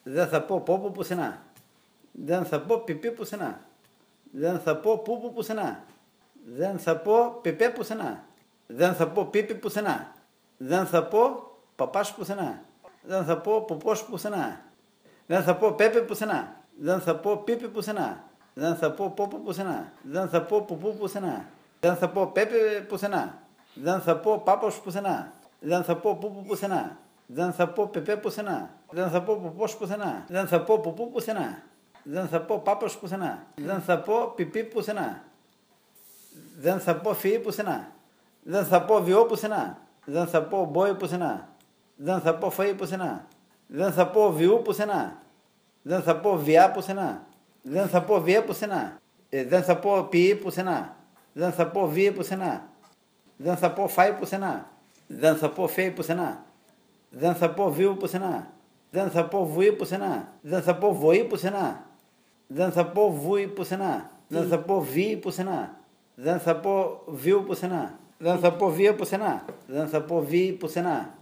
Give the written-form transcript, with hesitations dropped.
Δεν θα πω πόπο πουθενά. Δεν θα πω πιπί πουθενά. Δεν θα πω πούπου πουθενά. Δεν θα πω πιπέ πουθενά. Δεν θα πω πίπι πουθενά. Δεν θα πω παπάς πουθενά. Δεν θα πω ποπός πουθενά. Δεν θα πω πέπε πουθενά. Δεν θα πω πίπι πουθενά. Δεν θα πω πόπο πουθενά. Δεν θα πω πουπού πουθενά. Δεν θα πω πέπε πουθενά. Δεν θα πω πάπος πουθενά. Δεν θα πω πούπου πουθενά. Δεν θα πω πεπέ πουθενά. Δεν θα πω ποπός πουθενά. Δεν θα πω πουπού πουθενά. Δεν θα πω πάπος πουθενά. Δεν θα πω πιπί πουθενά. Δεν θα πω φυή πουθενά. Δεν θα πω βιό πουθενά. Δεν θα πω μπόι πουθενά. Δεν θα πω φαΐ πουθενά. Δεν θα πω βιού πουθενά. Δεν θα πω βιά πουθενά. Δεν θα πω βιέ πουθενά. Δεν θα πω ποιή πουθενά. Δεν θα πω βίαι πουθενά. Δεν θα πω φάι πουθενά. Δεν θα πω φέι πουθενά. Δεν θα πω βίου πουθενά. Δεν θα πω βουή πουθενά. Δεν θα πω βοή πουθενά. Δεν θα πω βούι πουθενά. Δεν θα πω βίη πουθενά. Δεν θα πω βίου πουθενά. Δεν θα πω βία πουθενά. Δεν θα πω βίη πουθενά.